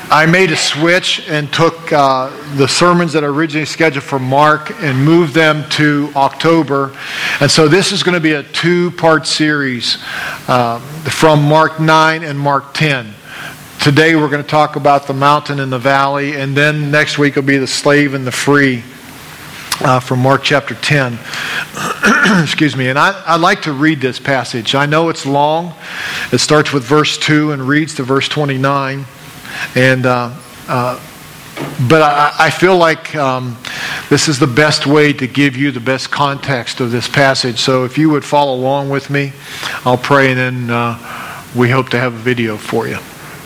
I made a switch and took the sermons that are originally scheduled for Mark and moved them to October. And so this is going to be a two-part series from Mark 9 and Mark 10. Today we're going to talk about the mountain and the valley, and then next week will be the slave and the free from Mark chapter 10. Excuse me. And I'd like to read this passage. I know it's long. It starts with verse 2 and reads to verse 29. And but I feel like this is the best way to give you the best context of this passage. So if you would follow along with me, I'll pray, and then we hope to have a video for you.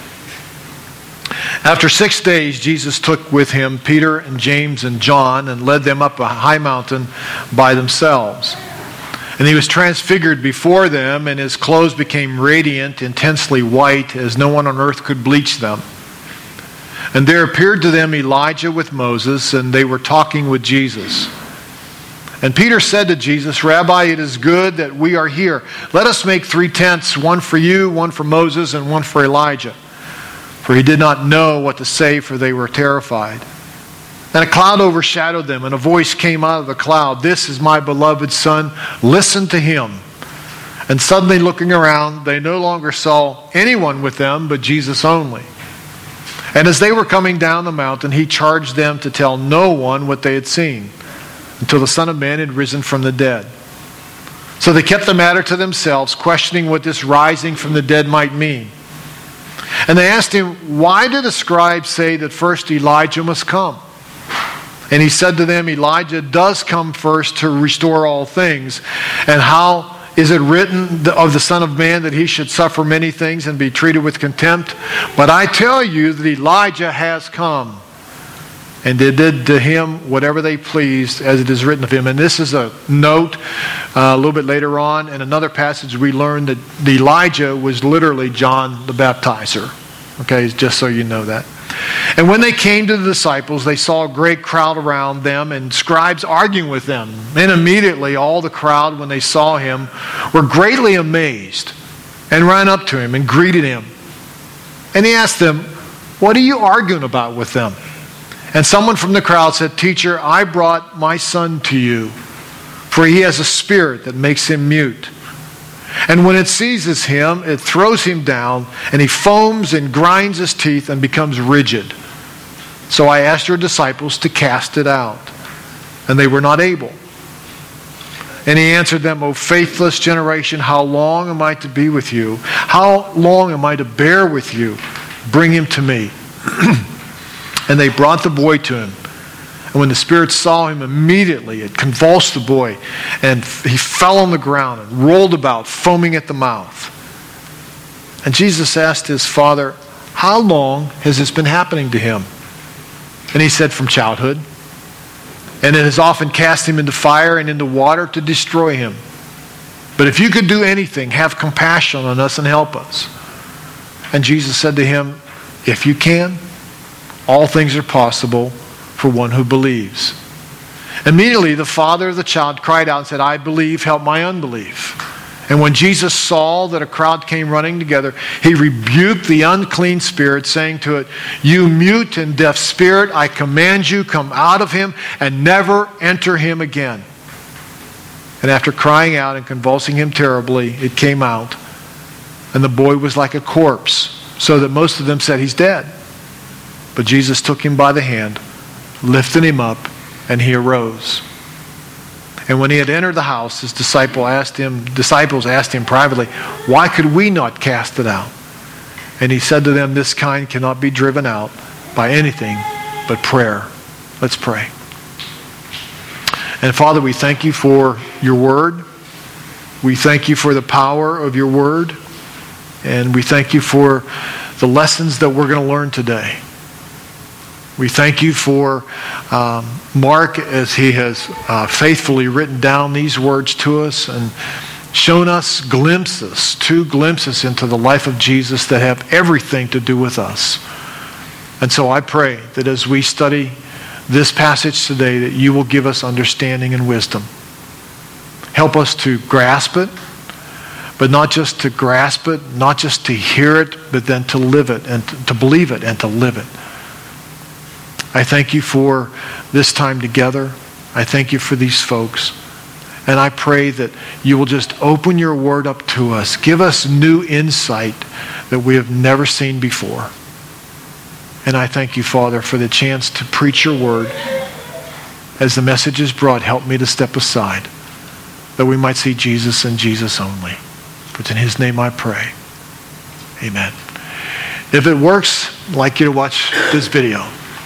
After 6 days, Jesus took with him Peter and James and John and led them up a high mountain by themselves. And he was transfigured before them, and his clothes became radiant, intensely white, as no one on earth could bleach them. And there appeared to them Elijah with Moses, and they were talking with Jesus. And Peter said to Jesus, "Rabbi, it is good that we are here. Let us make 3 tents, one for you, one for Moses, and one for Elijah." For he did not know what to say, for they were terrified. And a cloud overshadowed them, and a voice came out of the cloud, "This is my beloved Son, listen to him." And suddenly looking around, they no longer saw anyone with them but Jesus only. And as they were coming down the mountain, he charged them to tell no one what they had seen, until the Son of Man had risen from the dead. So they kept the matter to themselves, questioning what this rising from the dead might mean. And they asked him, "Why do the scribes say that first Elijah must come?" And he said to them, "Elijah does come first to restore all things. And how is it written of the Son of Man that he should suffer many things and be treated with contempt? But I tell you that Elijah has come, and they did to him whatever they pleased, as it is written of him." And this is a note a little bit later on. In another passage, we learned that Elijah was literally John the Baptizer. Okay, just so you know that. And when they came to the disciples, they saw a great crowd around them and scribes arguing with them. And immediately all the crowd, when they saw him, were greatly amazed and ran up to him and greeted him. And he asked them, "What are you arguing about with them?" And someone from the crowd said, "Teacher, I brought my son to you, for he has a spirit that makes him mute. And when it seizes him, it throws him down, and he foams and grinds his teeth and becomes rigid. So I asked your disciples to cast it out, and they were not able." And he answered them, "O faithless generation, how long am I to be with you? How long am I to bear with you? Bring him to me." And they brought the boy to him. And when the spirit saw him, immediately it convulsed the boy, and he fell on the ground and rolled about, foaming at the mouth. And Jesus asked his father, "How long has this been happening to him?" And he said, "From childhood. And it has often cast him into fire and into water to destroy him. But if you could do anything, have compassion on us and help us." And Jesus said to him, "If you can, all things are possible for one who believes." Immediately the father of the child cried out and said, "I believe, help my unbelief." And when Jesus saw that a crowd came running together, he rebuked the unclean spirit, saying to it, "You mute and deaf spirit, I command you, come out of him and never enter him again." And after crying out and convulsing him terribly, it came out. And the boy was like a corpse, so that most of them said, "He's dead." But Jesus took him by the hand, lifted him up, and he arose. And when he had entered the house, his disciples asked him privately, "Why could we not cast it out?" And he said to them, "This kind cannot be driven out by anything but prayer." Let's pray. And Father, we thank you for your word. We thank you for the power of your word. And we thank you for the lessons that we're going to learn today. We thank you for Mark, as he has faithfully written down these words to us and shown us glimpses, 2 glimpses into the life of Jesus that have everything to do with us. And so I pray that as we study this passage today, that you will give us understanding and wisdom. Help us to grasp it, but not just to grasp it, not just to hear it, but then to live it and to believe it and to live it. I thank you for this time together. I thank you for these folks. And I pray that you will just open your word up to us. Give us new insight that we have never seen before. And I thank you, Father, for the chance to preach your word. As the message is brought, help me to step aside, that we might see Jesus and Jesus only. For it's in his name I pray. Amen. If it works, I'd like you to watch this video.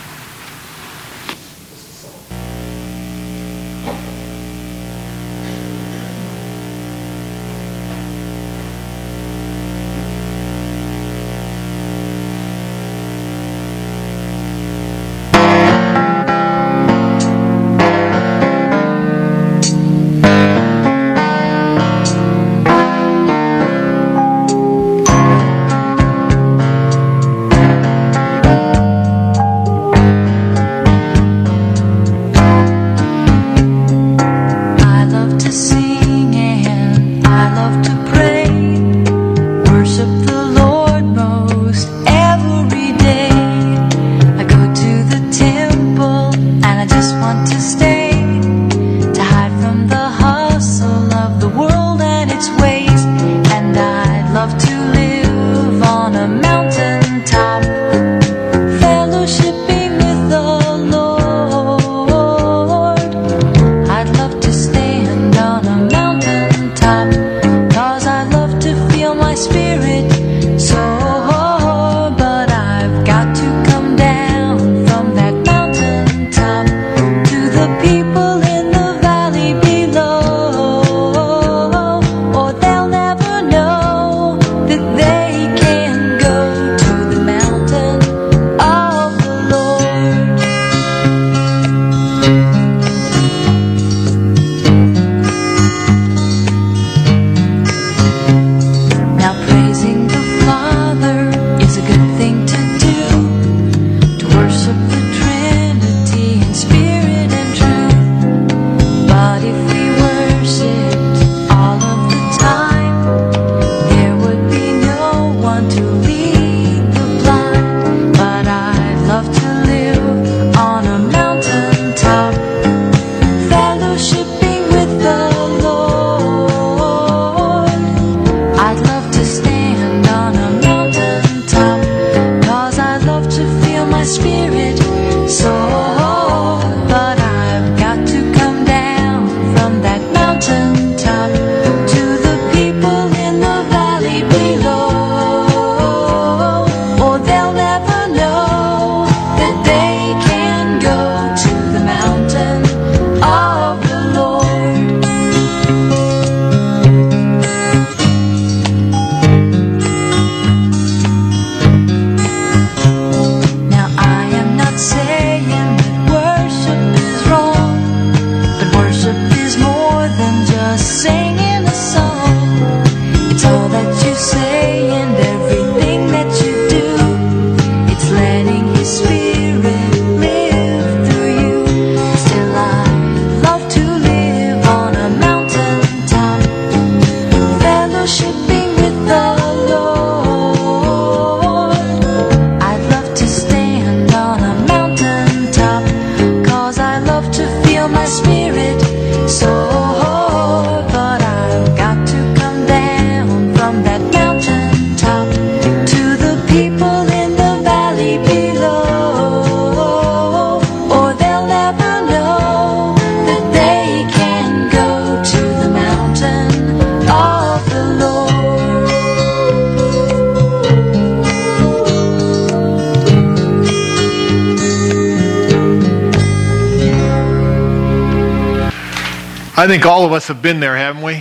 I think all of us have been there, haven't we?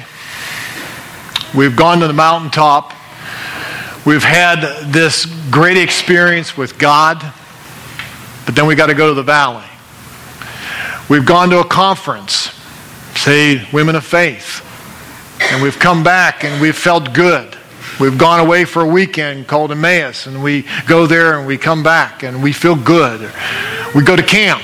We've gone to the mountaintop. We've had this great experience with God, but then we got to go to the valley. We've gone to a conference, say Women of Faith, and we've come back and we've felt good. We've gone away for a weekend called Emmaus, and we go there and we come back and we feel good. We go to camp.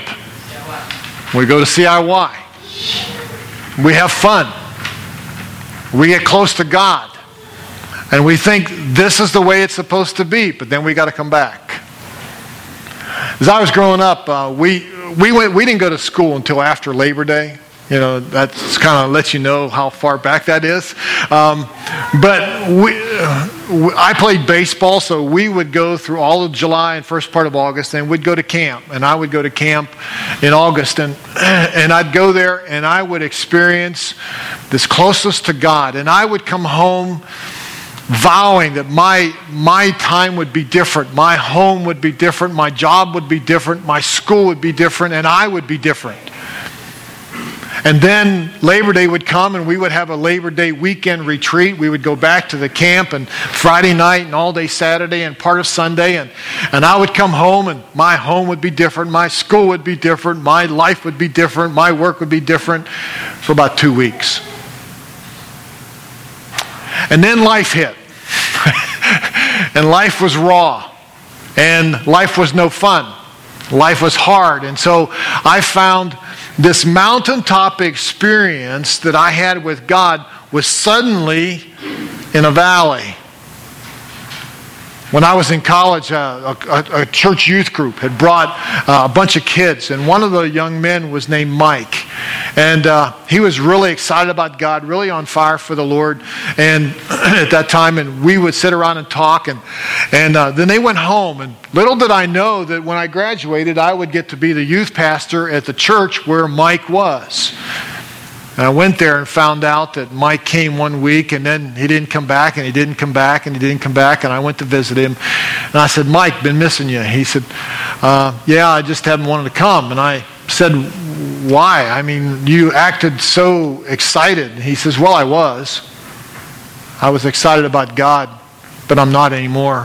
We go to CIY. We have fun. We get close to God. And we think this is the way it's supposed to be, but then we got to come back. As I was growing up, we didn't go to school until after Labor Day. You know, that's kind of lets you know how far back that is. But I played baseball, so we would go through all of July and first part of August, and we'd go to camp. And I would go to camp in August, and I'd go there, and I would experience this closeness to God. And I would come home vowing that my time would be different, my home would be different, my job would be different, my school would be different, and I would be different. And then Labor Day would come, and we would have a Labor Day weekend retreat. We would go back to the camp, and Friday night and all day Saturday and part of Sunday, and I would come home, and my home would be different, my school would be different, my life would be different, my work would be different for about 2 weeks. And then life hit. And life was raw. And life was no fun. Life was hard. And so I found this mountaintop experience that I had with God was suddenly in a valley. When I was in college, a church youth group had brought a bunch of kids, and one of the young men was named Mike. And he was really excited about God, really on fire for the Lord. And at that time, and we would sit around and talk, and then they went home. And little did I know that when I graduated, I would get to be the youth pastor at the church where Mike was. And I went there and found out that Mike came one week, and then he didn't come back, and he didn't come back, and he didn't come back. And I went to visit him. And I said, "Mike, been missing you." He said, "Yeah, I just haven't wanted to come." And I said, "Why? I mean, you acted so excited." And he says, "Well, I was. I was excited about God, but I'm not anymore."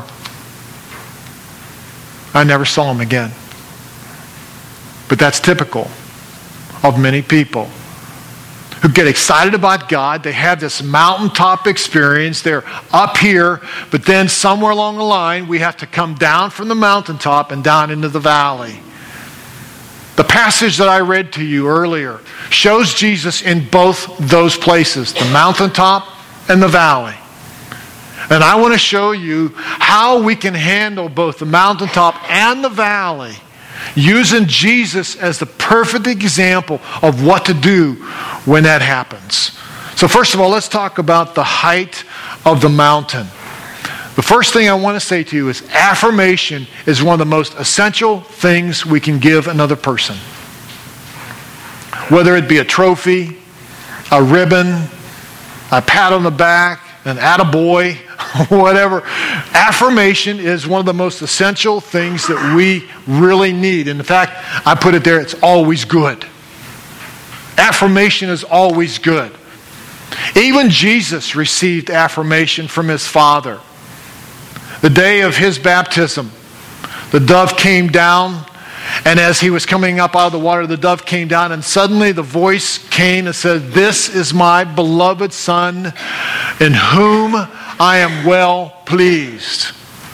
I never saw him again. But that's typical of many people who get excited about God. They have this mountaintop experience. They're up here, but then somewhere along the line, we have to come down from the mountaintop and down into the valley. The passage that I read to you earlier shows Jesus in both those places, the mountaintop and the valley. And I want to show you how we can handle both the mountaintop and the valley, using Jesus as the perfect example of what to do when that happens. So first of all, let's talk about the height of the mountain. The first thing I want to say to you is affirmation is one of the most essential things we can give another person. Whether it be a trophy, a ribbon, a pat on the back, an attaboy, whatever. Affirmation is one of the most essential things that we really need. And in fact, I put it there, it's always good. Affirmation is always good. Even Jesus received affirmation from his Father. The day of his baptism, the dove came down, and as he was coming up out of the water, the dove came down, and suddenly the voice came and said, "This is my beloved Son, in whom I am well pleased."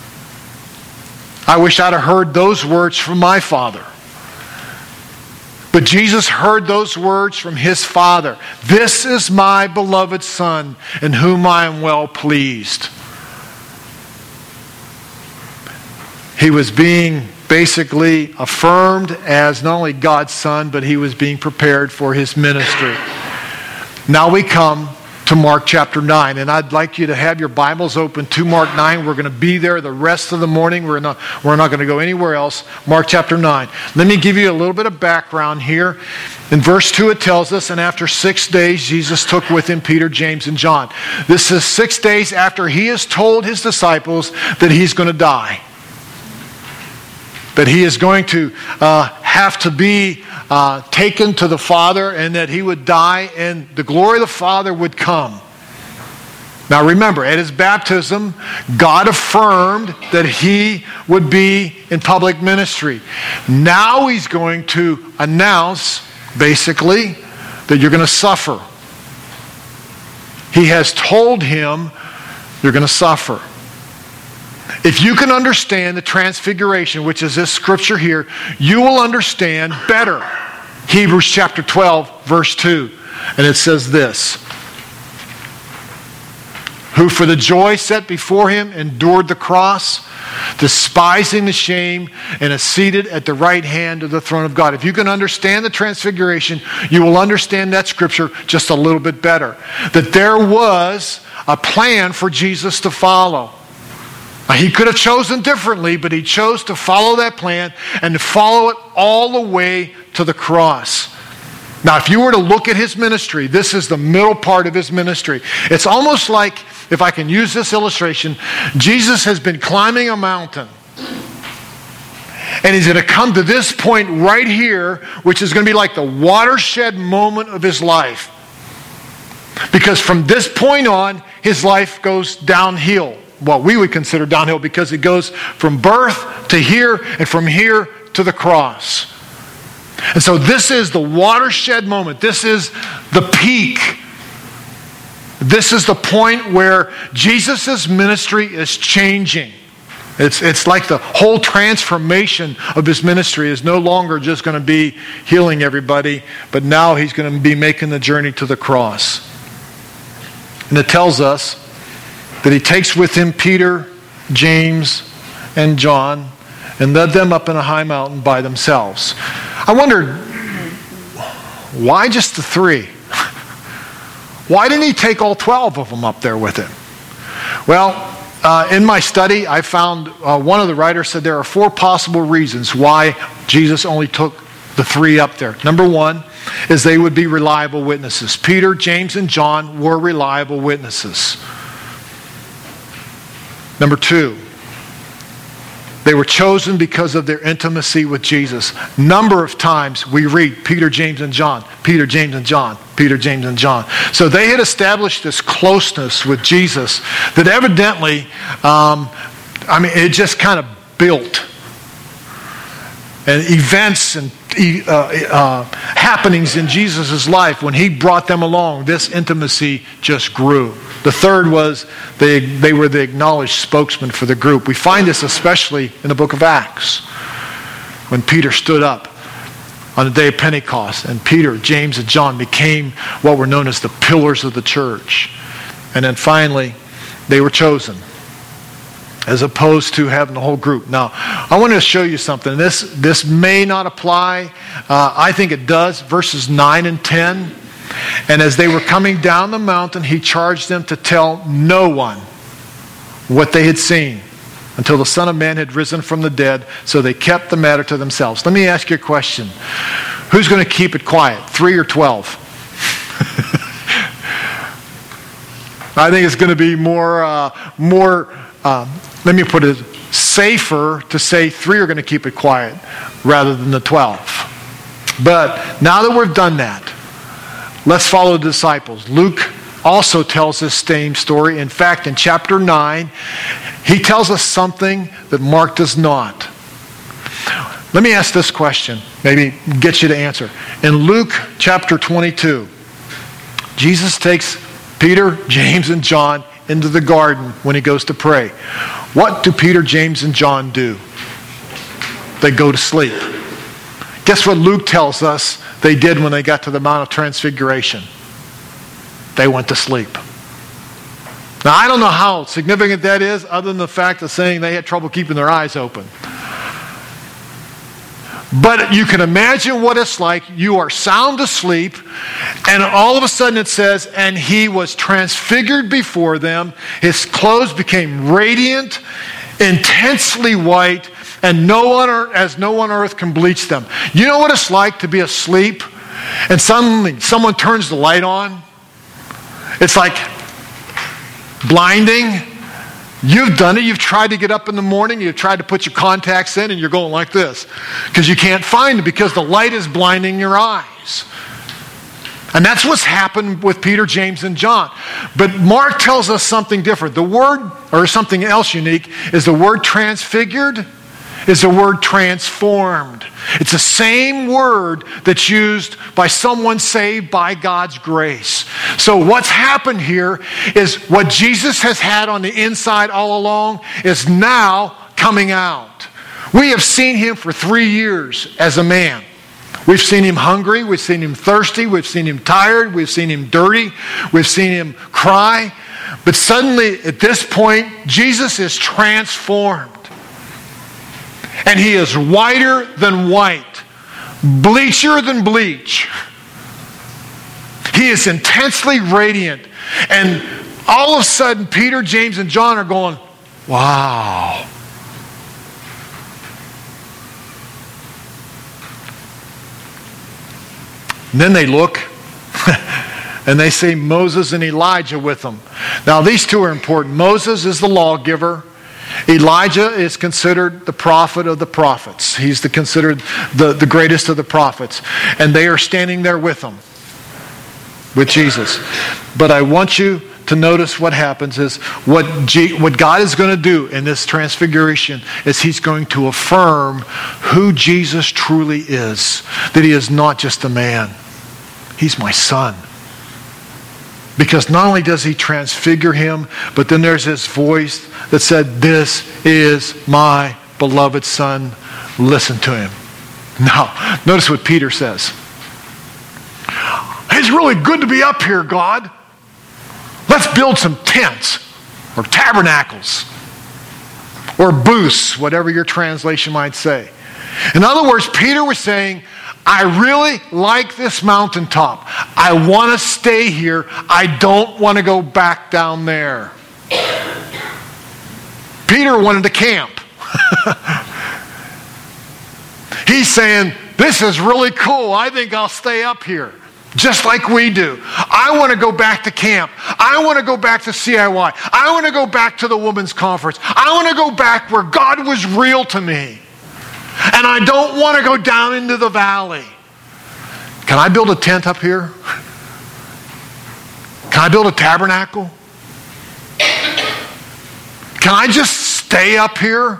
I wish I'd have heard those words from my Father. But Jesus heard those words from his Father. "This is my beloved Son, in whom I am well pleased." He was being basically affirmed as not only God's Son, but he was being prepared for his ministry. Now we come to Mark chapter 9, and I'd like you to have your Bibles open to Mark 9. We're going to be there the rest of the morning. We're not going to go anywhere else. Mark chapter 9. Let me give you a little bit of background here. In verse 2 it tells us, "And after 6 days Jesus took with him Peter, James, and John." This is 6 days after he has told his disciples that he's going to die. That he is going to have to be taken to the Father, and that he would die and the glory of the Father would come. Now remember, at his baptism, God affirmed that he would be in public ministry. Now he's going to announce, basically, that you're going to suffer. He has told him, you're going to suffer. If you can understand the transfiguration, which is this scripture here, you will understand better Hebrews chapter 12, verse 2. And it says this: who for the joy set before him endured the cross, despising the shame, and is seated at the right hand of the throne of God. If you can understand the transfiguration, you will understand that scripture just a little bit better. That there was a plan for Jesus to follow. Now, he could have chosen differently, but he chose to follow that plan and to follow it all the way to the cross. Now, if you were to look at his ministry, this is the middle part of his ministry. It's almost like, if I can use this illustration, Jesus has been climbing a mountain. And he's going to come to this point right here, which is going to be like the watershed moment of his life. Because from this point on, his life goes downhill. What we would consider downhill, because it goes from birth to here and from here to the cross. And so this is the watershed moment. This is the peak. This is the point where Jesus' ministry is changing. It's like the whole transformation of his ministry is no longer just going to be healing everybody, but now he's going to be making the journey to the cross. And it tells us that he takes with him Peter, James, and John, and led them up in a high mountain by themselves. I wondered, why just the 3? Why didn't he take all 12 of them up there with him? Well, in my study, I found one of the writers said there are 4 possible reasons why Jesus only took the 3 up there. Number 1 is they would be reliable witnesses. Peter, James, and John were reliable witnesses. Number 2, they were chosen because of their intimacy with Jesus. Number of times we read Peter, James, and John. Peter, James, and John. Peter, James, and John. So they had established this closeness with Jesus that evidently, it just kind of built. And events and happenings in Jesus' life, when he brought them along, this intimacy just grew. The third was they were the acknowledged spokesman for the group. We find this especially in the book of Acts, when Peter stood up on the day of Pentecost, and Peter, James, and John became what were known as the pillars of the church. And then finally, they were chosen, as opposed to having the whole group. Now, I want to show you something. This may not apply. I think it does. Verses 9 and 10. And as they were coming down the mountain, he charged them to tell no one what they had seen until the Son of Man had risen from the dead. So they kept the matter to themselves. Let me ask you a question. Who's going to keep it quiet? 3 or 12? I think it's going to be let me put it, safer to say 3 are going to keep it quiet rather than the 12. But now that we've done that, let's follow the disciples. Luke also tells this same story. In fact, in chapter 9, he tells us something that Mark does not. Let me ask this question, maybe get you to answer. In Luke chapter 22, Jesus takes Peter, James, and John into the garden when he goes to pray. What do Peter, James, and John do? They go to sleep. Guess what Luke tells us they did when they got to the Mount of Transfiguration? They went to sleep. Now, I don't know how significant that is, other than the fact of saying they had trouble keeping their eyes open. But you can imagine what it's like. You are sound asleep, and all of a sudden it says, and he was transfigured before them. His clothes became radiant, intensely white, and no one on earth can bleach them. You know what it's like to be asleep, and suddenly someone turns the light on? It's like blinding. You've done it. You've tried to get up in the morning. You've tried to put your contacts in, and you're going like this because you can't find it because the light is blinding your eyes. And that's what's happened with Peter, James, and John. But Mark tells us something different. The word, or something else unique, is the word transfigured is the word transformed. It's the same word that's used by someone saved by God's grace. So what's happened here is what Jesus has had on the inside all along is now coming out. We have seen him for 3 years as a man. We've seen him hungry, we've seen him thirsty, we've seen him tired, we've seen him dirty, we've seen him cry. But suddenly, at this point, Jesus is transformed. And he is whiter than white, bleacher than bleach. He is intensely radiant. And all of a sudden, Peter, James, and John are going, wow. And then they look and they see Moses and Elijah with them. Now these two are important. Moses is the lawgiver. Elijah is considered the prophet of the prophets. He's considered the greatest of the prophets. And they are standing there with him, with Jesus. But I want you to notice what happens is what God is going to do in this transfiguration is he's going to affirm who Jesus truly is. That he is not just a man. He's my son. Because not only does he transfigure him, but then there's this voice that said, "This is my beloved son. Listen to him." Now, notice what Peter says. "It's really good to be up here, God. Let's build some tents or tabernacles or booths," whatever your translation might say. In other words, Peter was saying, I really like this mountaintop. I want to stay here. I don't want to go back down there. Peter wanted to camp. He's saying, this is really cool. I think I'll stay up here. Just like we do. I want to go back to camp. I want to go back to CIY. I want to go back to the women's conference. I want to go back where God was real to me. And I don't want to go down into the valley. Can I build a tent up here? Can I build a tabernacle? Can I just stay up here?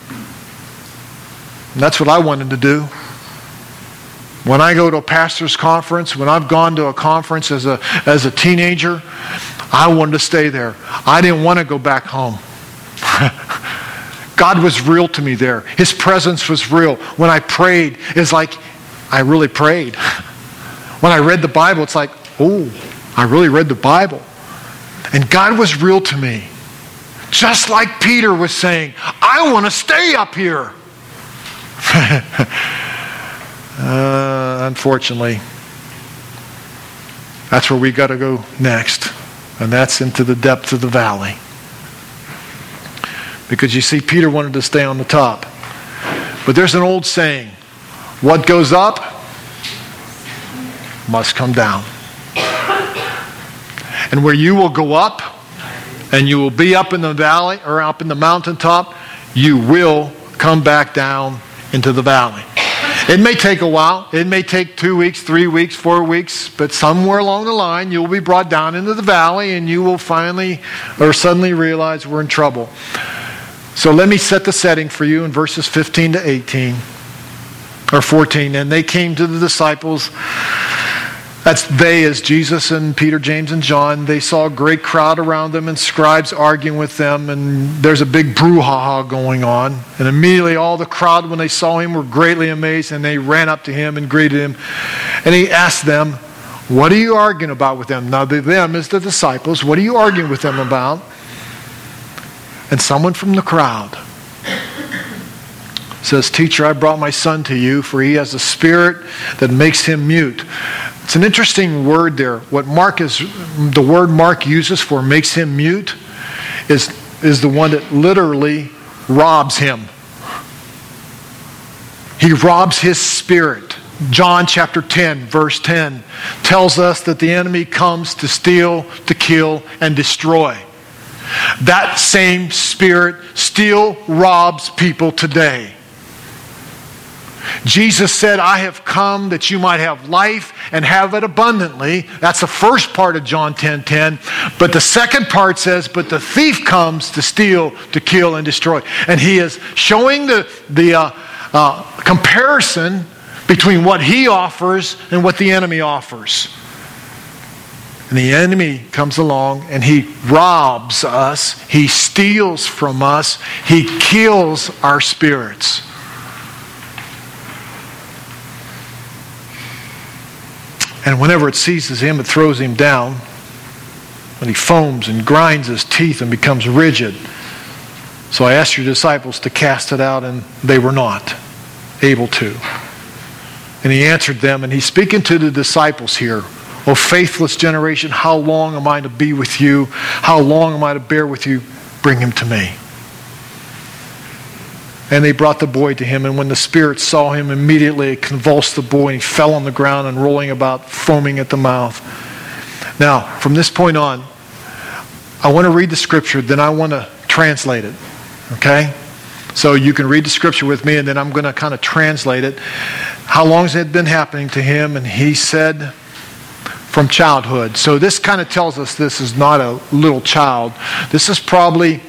And that's what I wanted to do. When I go to a pastor's conference, when I've gone to a conference as a teenager, I wanted to stay there. I didn't want to go back home. God was real to me there. His presence was real. When I prayed, it's like I really prayed. When I read the Bible, it's like, oh, I really read the Bible. And God was real to me. Just like Peter was saying, I want to stay up here. Unfortunately, that's where we got to go next. And that's into the depths of the valley. Because you see, Peter wanted to stay on the top. But there's an old saying, what goes up must come down. And where you will go up, and you will be up in the valley, or up in the mountaintop, you will come back down into the valley. It may take a while. It may take 2 weeks, 3 weeks, 4 weeks, but somewhere along the line, you will be brought down into the valley, and you will finally or suddenly realize we're in trouble. So let me set the setting for you in verses 15 to 18, or 14. And they came to the disciples. That's they as Jesus and Peter, James, and John. They saw a great crowd around them and scribes arguing with them. And there's a big brouhaha going on. And immediately all the crowd, when they saw him, were greatly amazed. And they ran up to him and greeted him. And he asked them, what are you arguing about with them? Now the them is the disciples. What are you arguing with them about? And someone from the crowd says, Teacher, I brought my son to you, for he has a spirit that makes him mute. It's an interesting word there. What the word Mark uses for makes him mute is the one that literally robs him. He robs his spirit. John chapter 10, verse 10 tells us that the enemy comes to steal, to kill, and destroy. That same spirit still robs people today. Jesus said, I have come that you might have life and have it abundantly. That's the first part of John 10:10. But the second part says, but the thief comes to steal, to kill, and destroy. And he is showing the comparison between what he offers and what the enemy offers. And the enemy comes along and he robs us. He steals from us. He kills our spirits. And whenever it seizes him, it throws him down. and he foams and grinds his teeth and becomes rigid. So I asked your disciples to cast it out, and they were not able to. And he answered them, and he's speaking to the disciples here. O faithless generation, how long am I to be with you? How long am I to bear with you? Bring him to me. And they brought the boy to him, and when the spirit saw him, immediately it convulsed the boy, and he fell on the ground and rolling about, foaming at the mouth. Now, from this point on, I want to read the scripture, then I want to translate it. Okay? So you can read the scripture with me, and then I'm going to kind of translate it. How long has it been happening to him? And he said, from childhood. So this kind of tells us this is not a little child. This is probably,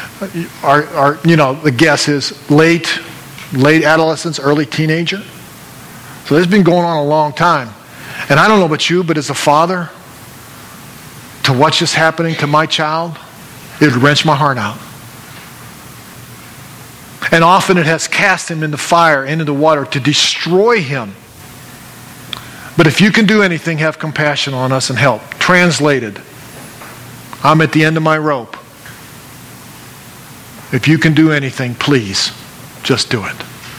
the guess is late adolescence, early teenager. So this has been going on a long time. And I don't know about you, but as a father, to watch this happening to my child, it would wrench my heart out. And often it has cast him into fire, into the water, to destroy him. But if you can do anything, have compassion on us and help. Translated, I'm at the end of my rope. If you can do anything, please, just do it.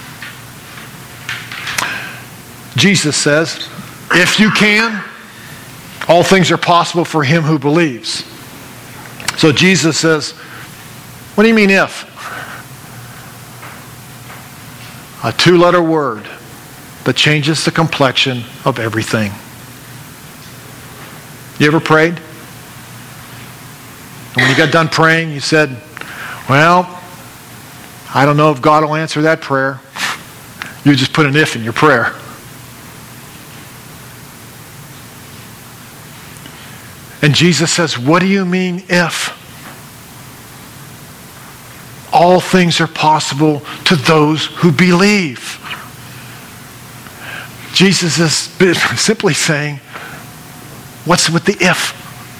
Jesus says, if you can, all things are possible for him who believes. So Jesus says, what do you mean if? A two-letter word that changes the complexion of everything. You ever prayed? And when you got done praying, you said, well, I don't know if God will answer that prayer. You just put an if in your prayer. And Jesus says, what do you mean if? All things are possible to those who believe. Jesus is simply saying, what's with the if?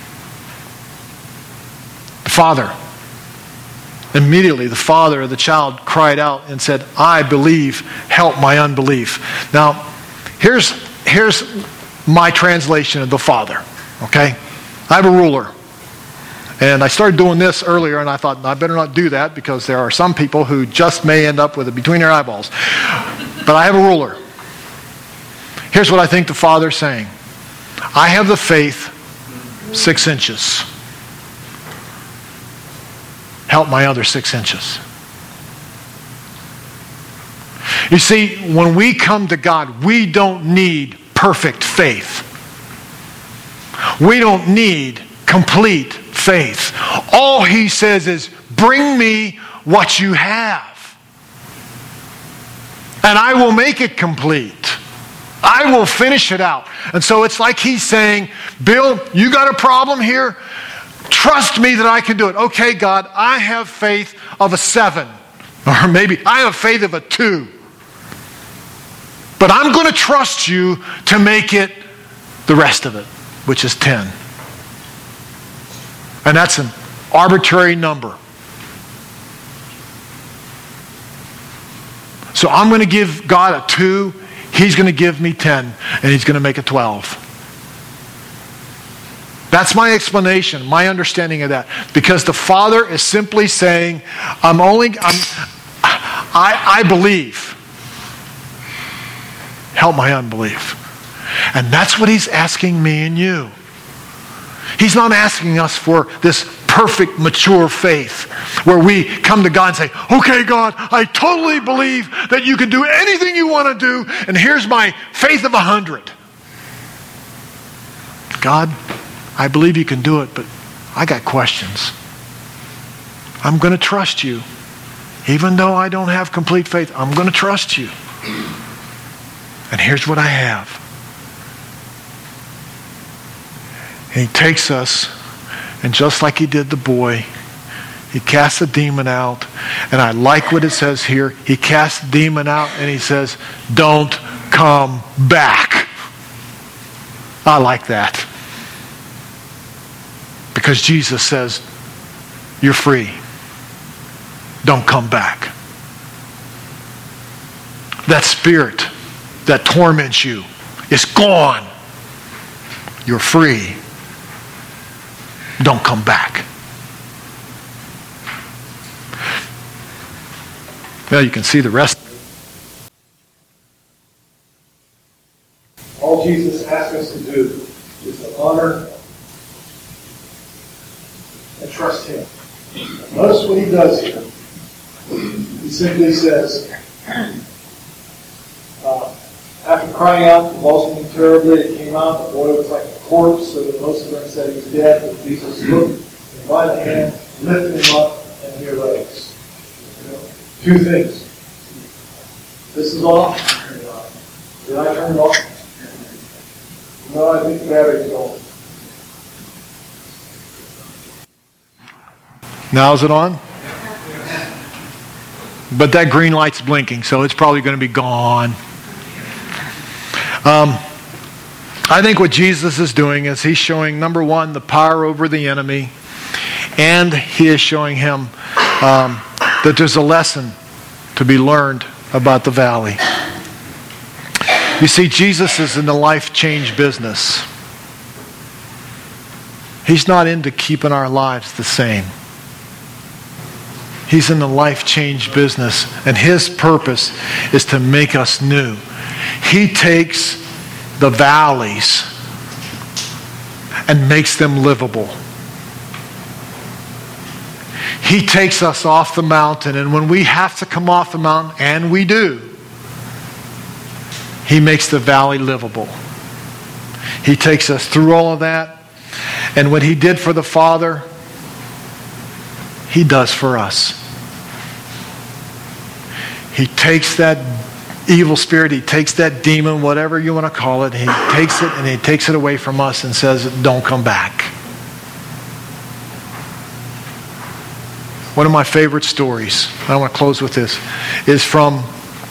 The father. Immediately, the father of the child cried out and said, I believe, help my unbelief. Now, here's my translation of the father, okay? I have a ruler. And I started doing this earlier, and I thought, I better not do that because there are some people who just may end up with it between their eyeballs. But I have a ruler. Here's what I think the Father's saying. I have the faith 6 inches. Help my other 6 inches. You see, when we come to God, we don't need perfect faith. We don't need complete faith. All he says is, bring me what you have. And I will make it complete. I will finish it out. And so it's like he's saying, Bill, you got a problem here? Trust me that I can do it. Okay, God, I have faith of a 7. Or maybe I have faith of a 2. But I'm going to trust you to make it the rest of it, which is 10. And that's an arbitrary number. So I'm going to give God a 2. He's going to give me 10. And he's going to make it 12. That's my explanation, my understanding of that. Because the Father is simply saying, I believe. Help my unbelief. And that's what he's asking me and you. He's not asking us for this perfect, mature faith where we come to God and say, okay, God, I totally believe that you can do anything you want to do, and here's my faith of 100. God, I believe you can do it, but I got questions. I'm going to trust you. Even though I don't have complete faith, I'm going to trust you. And here's what I have. And he takes us, and just like he did the boy, he casts the demon out. And I like what it says here. He casts the demon out, and he says, don't come back. I like that. Because Jesus says, you're free. Don't come back. That spirit that torments you is gone. You're free. don't come back. Well, you can see the rest. All Jesus asks us to do is to honor and trust Him. Notice what He does here. He simply says, after crying out, convulsing him terribly, it came out, the boy was like a corpse, so that most of them said he was dead. But Jesus took him by the hand, lifted him up, and he arose. Two things. This is off. Did I turn it off? No, I think the battery's gone. Now is it on? But that green light's blinking, so it's probably going to be gone. I think what Jesus is doing is He's showing, number one, the power over the enemy, and He is showing him that there's a lesson to be learned about the valley. You see, Jesus is in the life change business. He's not into keeping our lives the same. He's in the life change business, and His purpose is to make us new. He takes the valleys and makes them livable. He takes us off the mountain, and when we have to come off the mountain, and we do, He makes the valley livable. He takes us through all of that, and what He did for the Father, He does for us. He takes that evil spirit, He takes that demon, whatever you want to call it, He takes it and He takes it away from us and says, don't come back. One of my favorite stories, I want to close with this, is from,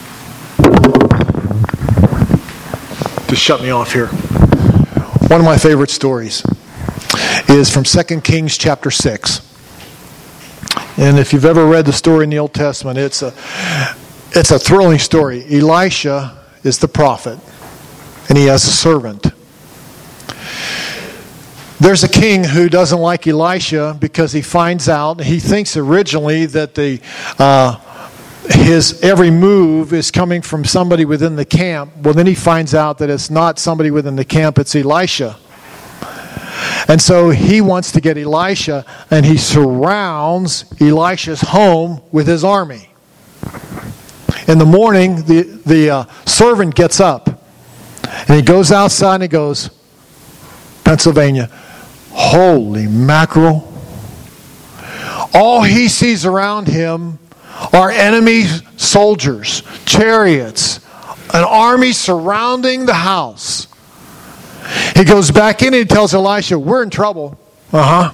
just shut me off here. One of my favorite stories is from 2 Kings chapter 6. And if you've ever read the story in the Old Testament, it's a thrilling story. Elisha is the prophet, and he has a servant. There's a king who doesn't like Elisha because he finds out, he thinks originally that his every move is coming from somebody within the camp. Well, then he finds out that it's not somebody within the camp, it's Elisha. And so he wants to get Elisha, and he surrounds Elisha's home with his army. In the morning, the servant gets up, and he goes outside and he goes, Pennsylvania, holy mackerel. All he sees around him are enemy soldiers, chariots, an army surrounding the house. He goes back in and he tells Elisha, we're in trouble. And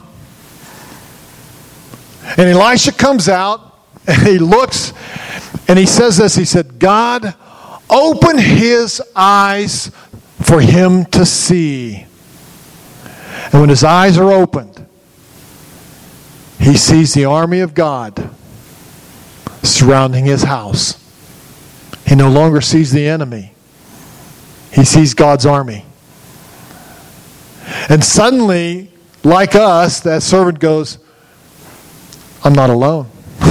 Elisha comes out and he looks and he says this. He said, God, open his eyes for him to see. And when his eyes are opened, he sees the army of God surrounding his house. He no longer sees the enemy. He sees God's army. And suddenly, like us, that servant goes, I'm not alone.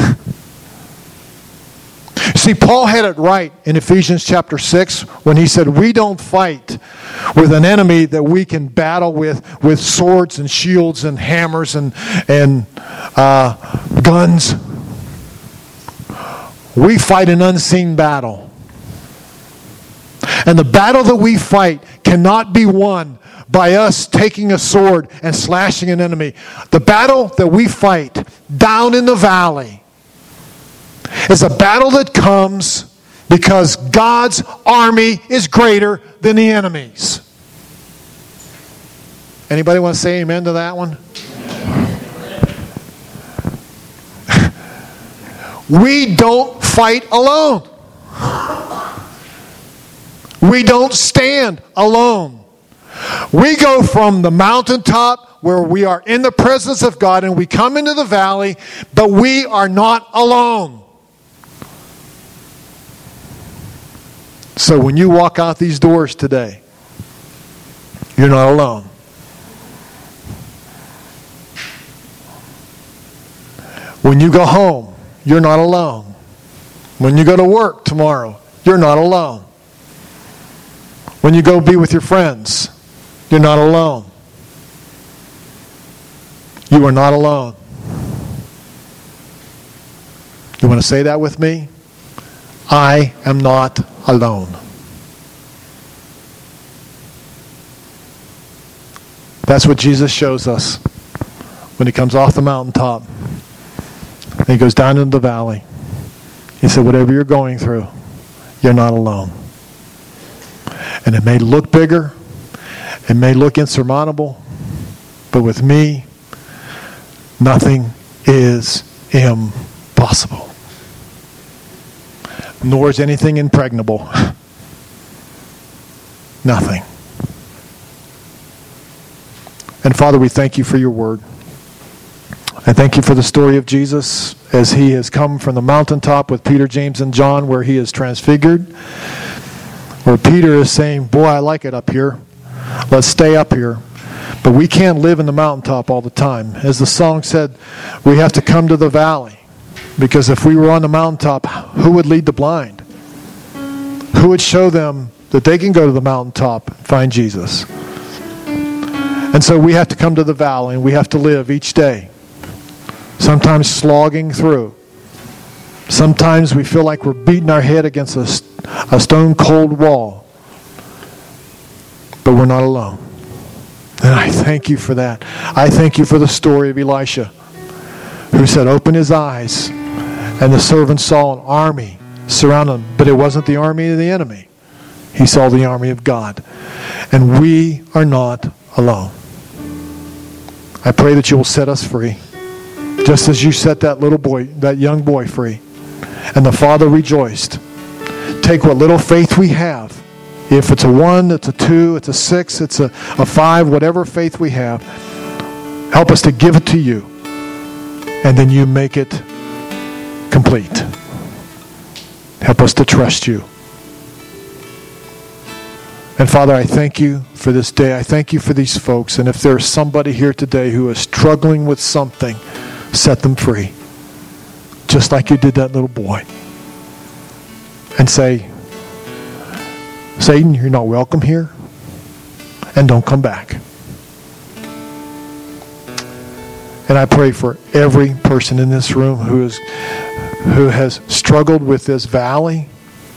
See, Paul had it right in Ephesians chapter 6 when he said, we don't fight with an enemy that we can battle with swords and shields and hammers and guns. We fight an unseen battle. And the battle that we fight cannot be won by us taking a sword and slashing an enemy. The battle that we fight down in the valley is a battle that comes because God's army is greater than the enemy's. Anybody want to say amen to that one? We don't fight alone. We don't stand alone. We go from the mountaintop where we are in the presence of God and we come into the valley, but we are not alone. So when you walk out these doors today, you're not alone. When you go home, you're not alone. When you go to work tomorrow, you're not alone. When you go be with your friends, you're not alone. You are not alone. You want to say that with me? I am not alone. That's what Jesus shows us when he comes off the mountaintop. And he goes down into the valley. He said, whatever you're going through, you're not alone. And it may look bigger. It may look insurmountable. But with me, nothing is impossible. Nor is anything impregnable. Nothing. And Father, we thank you for your word. I thank you for the story of Jesus as he has come from the mountaintop with Peter, James, and John, where he is transfigured. Where Peter is saying, boy, I like it up here. Let's stay up here. But we can't live in the mountaintop all the time. As the song said, we have to come to the valley. Because if we were on the mountaintop, who would lead the blind? Who would show them that they can go to the mountaintop and find Jesus? And so we have to come to the valley, and we have to live each day. Sometimes slogging through. Sometimes we feel like we're beating our head against a stone-cold wall. But we're not alone. And I thank you for that. I thank you for the story of Elisha, who said, open his eyes. And the servant saw an army surround him. But it wasn't the army of the enemy. He saw the army of God. And we are not alone. I pray that you will set us free. Just as you set that little boy, that young boy free. And the Father rejoiced. Take what little faith we have. If it's a 1, it's a 2, it's a 6, it's a 5, whatever faith we have. Help us to give it to you. And then you make it complete. Help us to trust you. And Father, I thank you for this day. I thank you for these folks. And if there's somebody here today who is struggling with something, set them free. Just like you did that little boy. And say, Satan, you're not welcome here. And don't come back. And I pray for every person in this room who has struggled with this valley.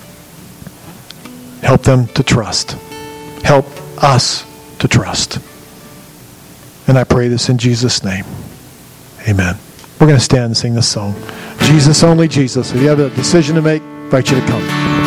Help them to trust. Help us to trust. And I pray this in Jesus' name. Amen. We're going to stand and sing this song. Jesus, only Jesus. If you have a decision to make, I invite you to come.